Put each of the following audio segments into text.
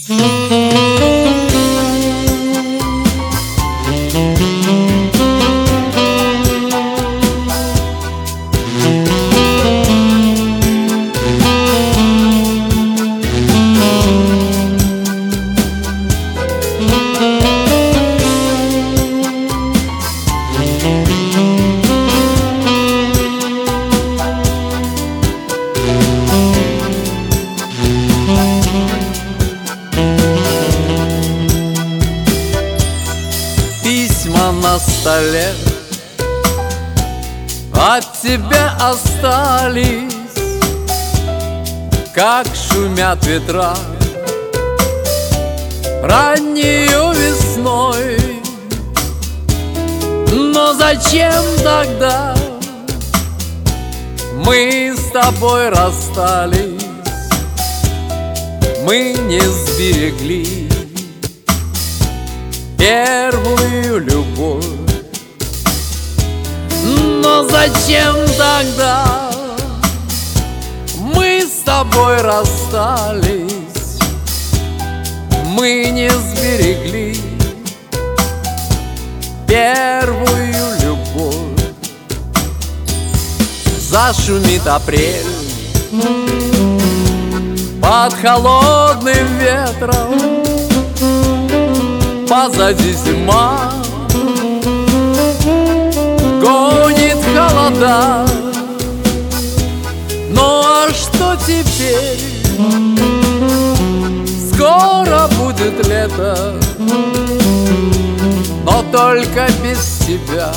Письма на столе от тебя остались, как шумят ветра раннею весной. Но зачем тогда мы с тобой расстались? Мы не сберегли первую любовь. Но зачем тогда мы с тобой расстались? Мы не сберегли первую любовь. Зашумит апрель под холодным ветром, позади зима гонит холода. Ну а что теперь? Скоро будет лето, но только без тебя,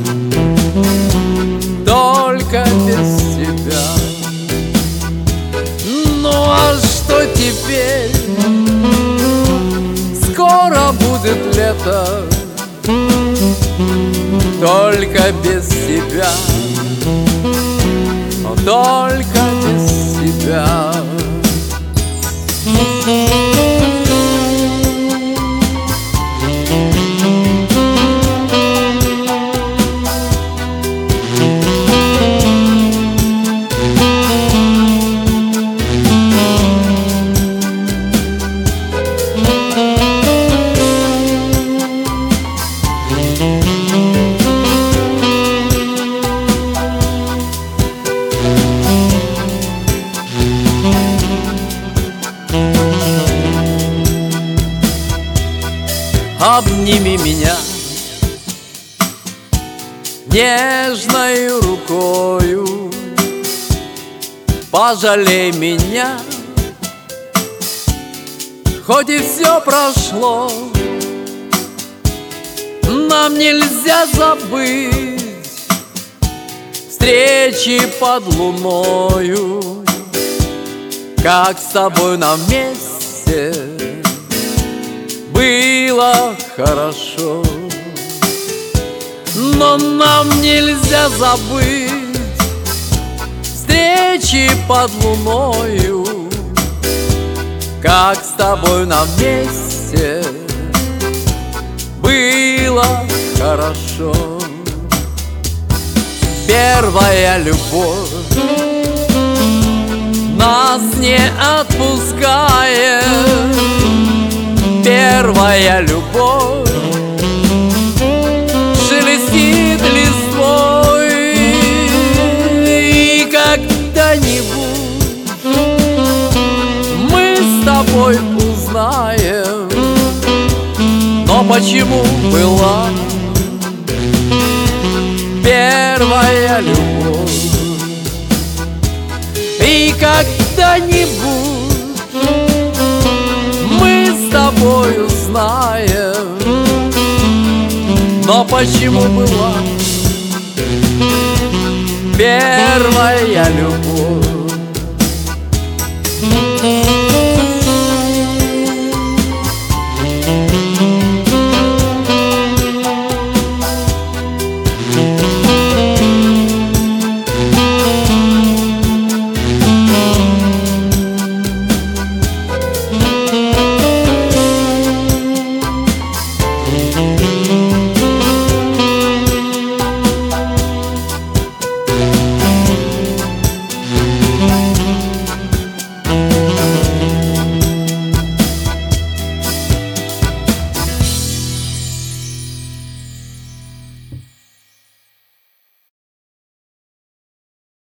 только без тебя. Ну а что теперь? Скоро будет лето, только без тебя, но только без тебя. Обними меня нежною рукою, пожалей меня, хоть и все прошло. Нам нельзя забыть встречи под луною, как с тобой нам вместе было хорошо. Но нам нельзя забыть встречи под луною, как с тобой нам вместе было хорошо. Первая любовь нас не отпускает. Первая любовь шелестит листвой, и когда-нибудь мы с тобой узнаем, но почему была первая любовь. И когда-нибудь с тобой узнаем, но почему была первая любовь.